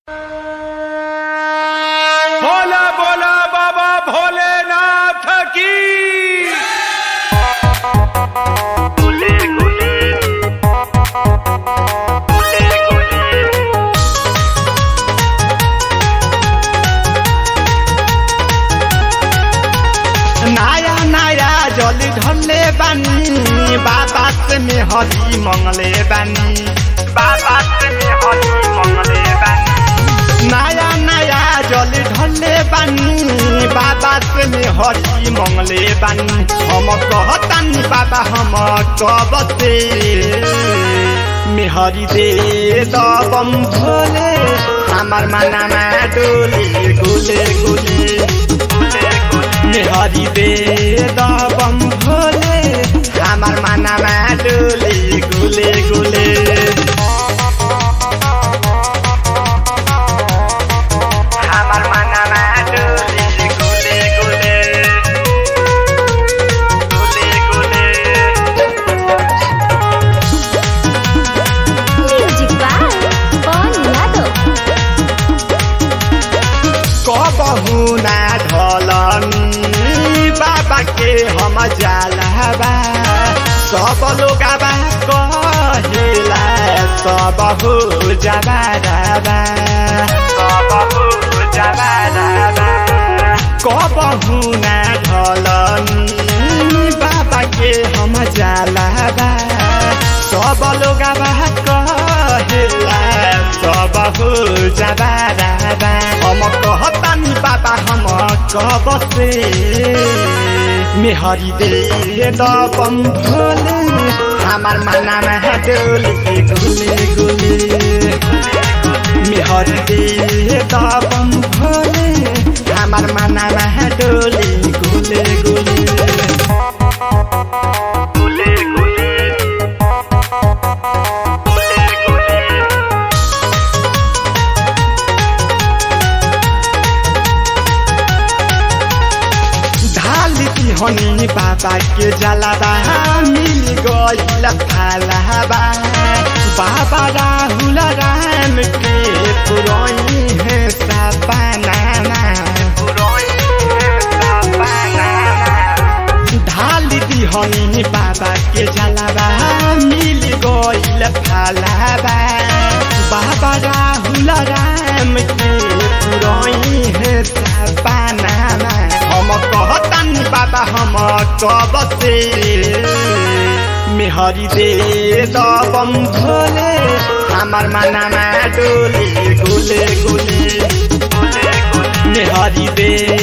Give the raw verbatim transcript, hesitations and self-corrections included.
बोला बोला बाबा भोलेनाथ की। गुले गुले गुले गुले नया नया जली ढले बानी बाबा से में हरी मंगले बानी बाबा से में हरी मंगले बानी नया नया जली ढले बानी बाबा से में हरी मंगले बानी हम कहतानी बाबा हम कब से मेहरी दे दबम भोले हमार मना में डोले गुले गुले मेहरी दे दबम भोले हमार मना में डोले गुले गुले हमार मना में डोले गुले गुले गुले गुले म्यूजिक बाय पवन यादव। कबहू ना ढलनी बाबा के हम जालबा सब लोग कहेला सब हो जबाबा बाबू जबाबा कबहू ना ढलनी बाबा के हम जालबा सब लोग कहेला सब हो जबाबा हम कहतानी बाबा हम कब से मेहरी दे दबम भोले हमार मना में डोले गुले गुले मेहरी दे दबम भोले हमार मना में डोले गुले गुले गुले गुले गुले गुले ढाली हनी बाबा के जलाबा मिल गईल थालाबा बाबा राहुल राम के पुरई है सपना ढाली हनी बाबा के जलाबा मिल गईल थालाबा बाबा राहुल राम के पुरई है सपना हम कहतानी बाबा हम कब से मेहरी दे दबम भोले हमार मना में डोले गुले गुले मेहरी दे